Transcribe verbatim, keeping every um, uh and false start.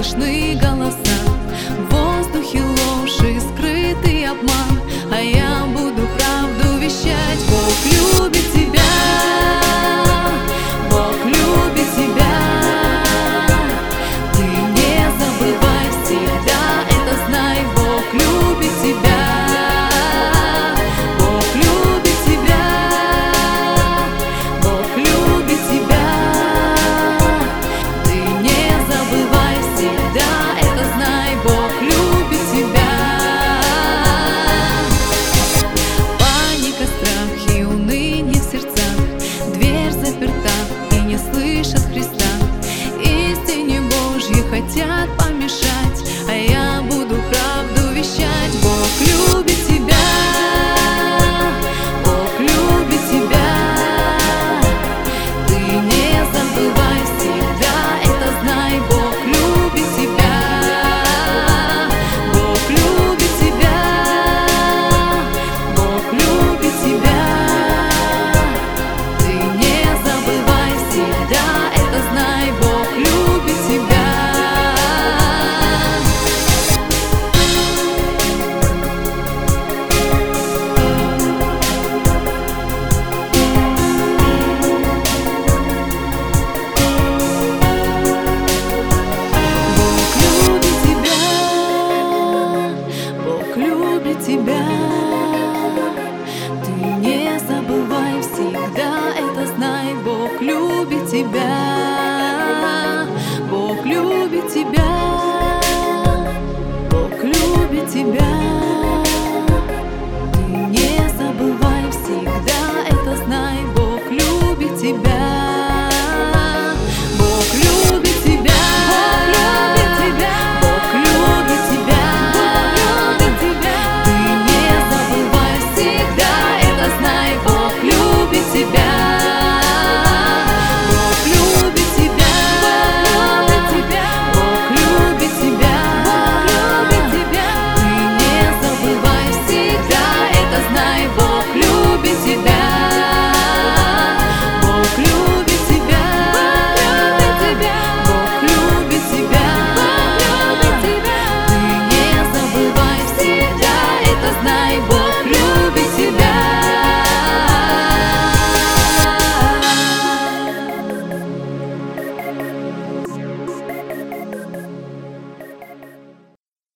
слышны голоса, в воздухе ложь и скрытый обман, а я буду правду вещать. Бог любит тебя, Бог любит тебя. Ты не забывай всегда, это знай. Бог любит тебя, Бог любит тебя, Бог любит тебя. Ты не забывай всегда, это знай. Бог любит тебя. Паника, страх и уныние в сердцах, дверь заперта и не слышат Христа. Истине Божьей хотят помешать, а я буду правду вещать. Бог любит тебя, Бог любит тебя. Ты не забывай всегда, это знай. Бог любит тебя, Бог любит тебя, Бог любит тебя. Ты не забывай всегда, это знай. Бог любит тебя. Бог любит тебя, ты не забывай всегда, это знай. Бог любит тебя, Бог любит тебя, Бог любит тебя. Ты не забывай всегда, это знай. Бог любит тебя, Бог любит тебя, Бог любит тебя. Ты не забывай всегда, это знай. Бог любит тебя, Бог любит тебя, Бог любит тебя. Ты не забывай всегда, это знай. Бог любит тебя, Бог любит тебя, Бог любит тебя. Ты не забывай всегда, это знай. Бог